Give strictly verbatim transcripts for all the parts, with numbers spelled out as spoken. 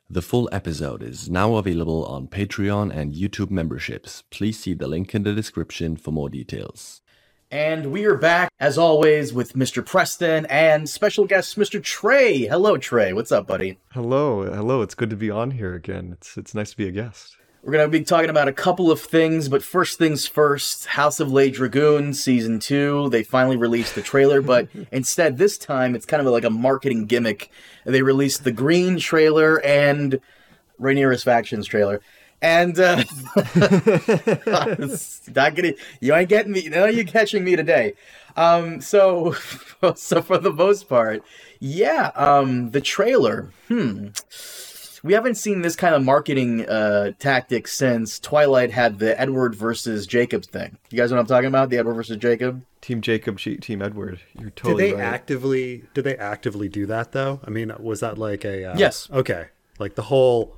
The full episode is now available on Patreon and YouTube memberships. Please see the link in the description for more details. And we are back, as always, with Mister Preston and special guest Mister Trey. Hello, Trey. What's up, buddy? Hello, hello. It's good to be on here again. It's it's nice to be a guest. We're going to be talking about a couple of things, but first things first, House of Le Dragoon Season two. They finally released the trailer, but instead this time it's kind of like a marketing gimmick. They released the green trailer and Rhaenyra's Factions trailer. And, uh, not gonna, you ain't getting me, no, you're catching me today. Um, so, so for the most part, yeah, um, the trailer, hmm, we haven't seen this kind of marketing, uh, tactic since Twilight had the Edward versus Jacob thing. You guys know what I'm talking about? The Edward versus Jacob? Team Jacob, Team Edward. You're totally Did they right. actively, did they actively do that though? I mean, was that like a, uh, Yes. Okay. Like the whole,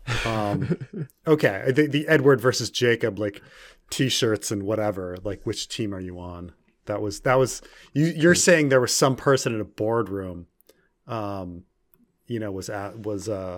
um okay the, the Edward versus Jacob like t-shirts and whatever, like which team are you on? That was that was you you're saying there was some person in a boardroom um you know was at was uh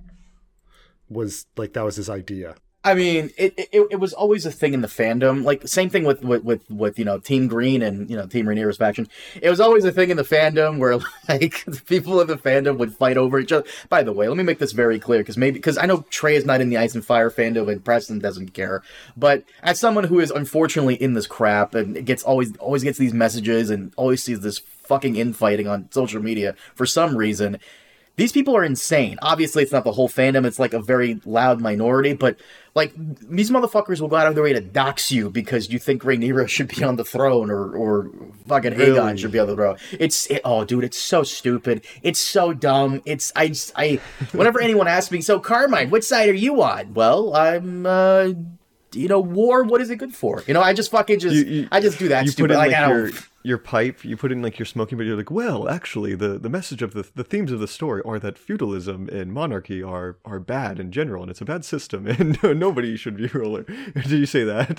was like that was his idea. I mean, it, it it was always a thing in the fandom. Like, same thing with, with, with, with, you know, Team Green and, you know, Team Rhaenyra's faction. It was always a thing in the fandom where, like, the people in the fandom would fight over each other. By the way, let me make this very clear, because maybe, because I know Trey is not in the Ice and Fire fandom and Preston doesn't care. But as someone who is unfortunately in this crap and gets always, always gets these messages and always sees this fucking infighting on social media for some reason, these people are insane. Obviously, it's not the whole fandom. It's like a very loud minority. But, like, these motherfuckers will go out of their way to dox you because you think Rhaenyra should be on the throne or, or fucking Really? Aegon should be on the throne. It's, it, oh, dude, it's so stupid. It's so dumb. It's, I, just- I, whenever anyone asks me, so Carmine, which side are you on? Well, I'm, uh, you know, war, what is it good for? You know, I just fucking just, You- you- I just do that You stupid. put in like, like I your don't, your pipe. You put in like your smoking, but you're like, well, actually, the, the message of the the themes of the story are that feudalism and monarchy are are bad in general, and it's a bad system, and no, nobody should be ruler. Did you say that?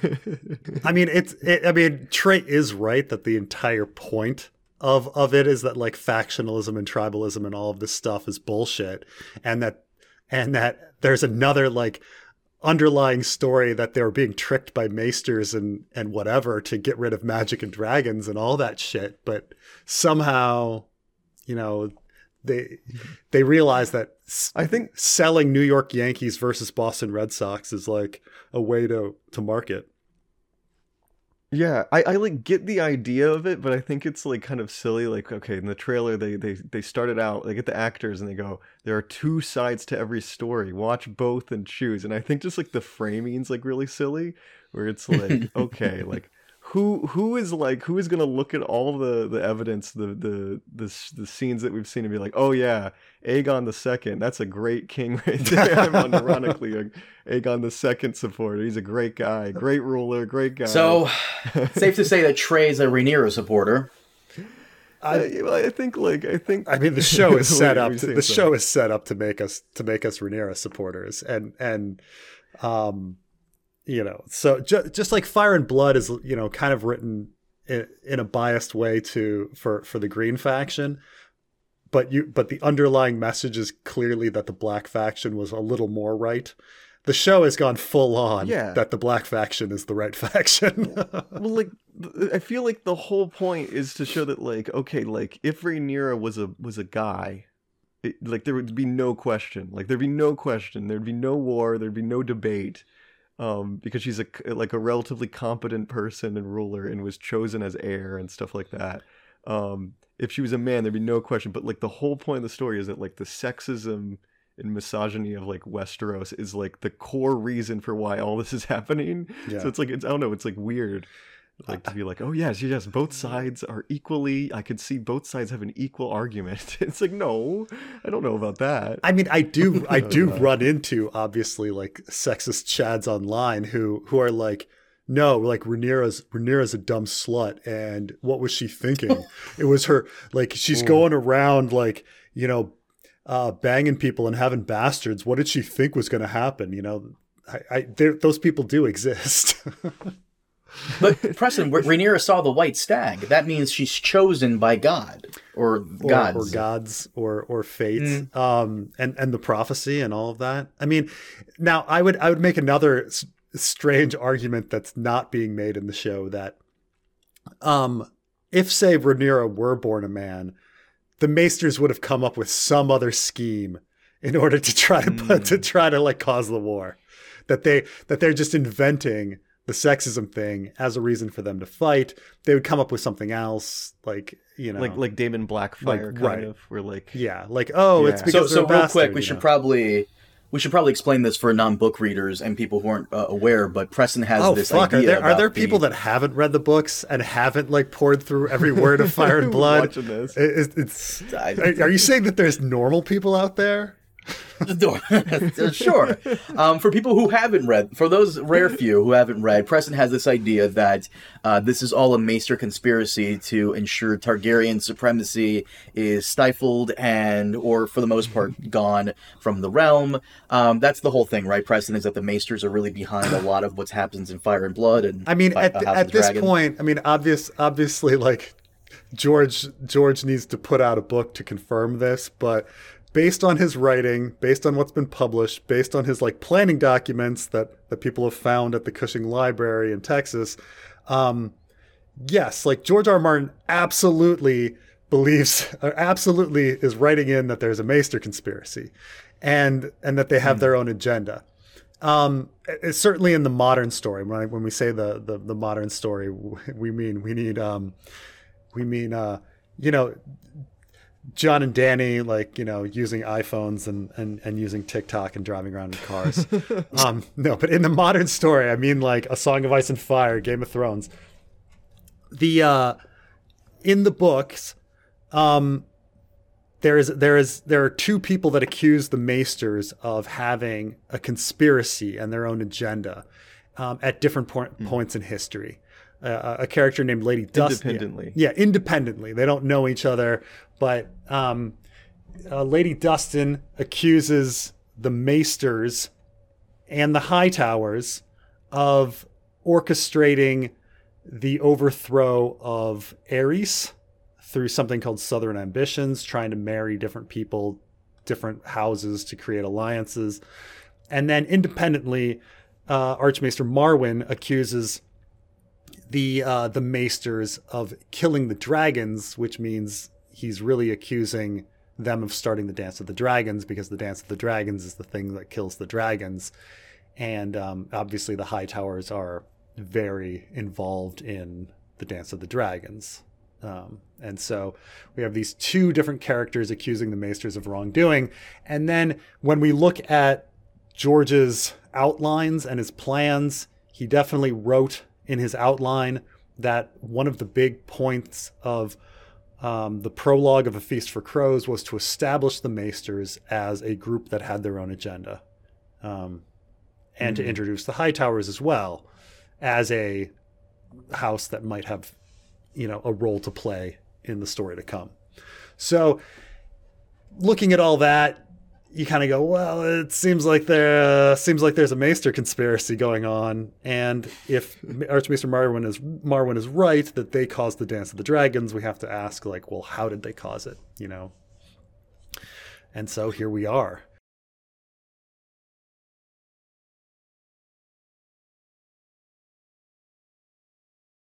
I mean, it's it, I mean, Trey is right that the entire point of of it is that like factionalism and tribalism and all of this stuff is bullshit, and that and that there's another like underlying story that they were being tricked by maesters and and whatever to get rid of magic and dragons and all that shit, but somehow, you know, they they realize that s- I think selling New York Yankees versus Boston Red Sox is like a way to to market. Yeah, I, I like get the idea of it, but I think it's like kind of silly. Like, okay, in the trailer, they they they started out, they get the actors and they go, there are two sides to every story. Watch both and choose. And I think just like the framing's like really silly, where it's like, okay, like who who is like who is gonna look at all the the evidence, the the the s- the scenes that we've seen and be like, oh yeah, Aegon the Second, that's a great king right there. I'm unironically a Aegon the Second supporter. He's a great guy, great ruler, great guy. so, safe to say that Trey's a Rhaenyra supporter. I, well, I think like I think I mean, the show is set Wait, up. we've To, seen the some. show is set up to make us to make us Rhaenyra supporters, and and um, you know, so ju- just like Fire and Blood is, you know, kind of written in, in a biased way to for for the Green faction, but you but the underlying message is clearly that the Black faction was a little more right. The show has gone full on Yeah. that the Black faction is the right faction. well, like th- I feel like the whole point is to show that like okay, like if Rhaenyra was a was a guy, it, like there would be no question, like there'd be no question, there'd be no war, there'd be no debate, um, because she's a c- like a relatively competent person and ruler and was chosen as heir and stuff like that. Um, if she was a man, there'd be no question. But like the whole point of the story is that like the sexism and misogyny of like Westeros is like the core reason for why all this is happening. Yeah. So it's like it's I don't know, it's like weird. Like to be like, oh yes, yes, both sides are equally. I could see both sides have an equal argument. It's like, no, I don't know about that. I mean, I do, I No, do no. run into obviously like sexist chads online who who are like, no, like Rhaenyra's Rhaenyra's a dumb slut, and what was she thinking? It was her like she's going around like, you know, uh, banging people and having bastards. What did she think was going to happen? You know, I, I there, those people do exist. But Preston, Ra- Rhaenyra saw the white stag. That means she's chosen by God or or, gods. or gods or or fate, Mm. um, and and the prophecy and all of that. I mean, now I would I would make another s- strange argument that's not being made in the show that, um, if say Rhaenyra were born a man, the Maesters would have come up with some other scheme in order to try to put, to try to like cause the war. That they that they're just inventing the sexism thing as a reason for them to fight. They would come up with something else, like you know, Like like Daemon Blackfire, Like, kind right. of. We're like, yeah, like oh, it's Yeah. because So, they're so a real bastard, quick, we you should know? probably we should probably explain this for non-book readers and people who aren't uh, aware. But Preston has Oh this fuck! Are idea there are about there the- people that haven't read the books and haven't like poured through every word of Fire and Blood? watching this. It- it's, it's I- are, are you saying that there's normal people out there? Sure. Um, for people who haven't read, for those rare few who haven't read, Preston has this idea that uh, this is all a Maester conspiracy to ensure Targaryen supremacy is stifled and, or for the most part, gone from the realm. Um, that's the whole thing, right, Preston? Is that the Maesters are really behind a lot of what happens in Fire and Blood and I mean, Fi- at, uh, th- House at of the this Dragon. point, I mean, obvious, obviously, like George George needs to put out a book to confirm this, but based on his writing, based on what's been published, based on his like planning documents that that people have found at the Cushing Library in Texas, um, yes, like George R. R. Martin absolutely believes, or absolutely is writing in that there's a Maester conspiracy, and and that they have their own agenda. Um, it's certainly in the modern story. When I, when we say the, the the modern story, we mean we need um, we mean uh, you know, John and Danny, like, you know, using iPhones and, and, and using TikTok and driving around in cars. um, no, but in the modern story, I mean, like A Song of Ice and Fire, Game of Thrones. The uh, in the books, um, there is there is there are two people that accuse the Maesters of having a conspiracy and their own agenda um, at different point, mm. points in history. Uh, a character named Lady Dustin. Independently. Yeah, yeah, independently. They don't know each other, but um, uh, Lady Dustin accuses the Maesters and the Hightowers of orchestrating the overthrow of Aerys through something called Southern Ambitions, trying to marry different people, different houses to create alliances. And then independently, uh, Archmaester Marwyn accuses the uh, the Maesters of killing the dragons, which means he's really accusing them of starting the Dance of the Dragons, because the Dance of the Dragons is the thing that kills the dragons. And um, obviously the Hightowers are very involved in the Dance of the Dragons. Um, and so we have these two different characters accusing the Maesters of wrongdoing. And then when we look at George's outlines and his plans, he definitely wrote in his outline that one of the big points of um, the prologue of A Feast for Crows was to establish the Maesters as a group that had their own agenda, um, and mm-hmm. to introduce the Hightowers as well as a house that might have, you know, a role to play in the story to come. So looking at all that, you kind of go, well, it seems like there uh, seems like there's a Maester conspiracy going on, and if Archmaester Marwyn is Marwyn is right that they caused the Dance of the Dragons, we have to ask, like, well, how did they cause it, you know? And so here we are.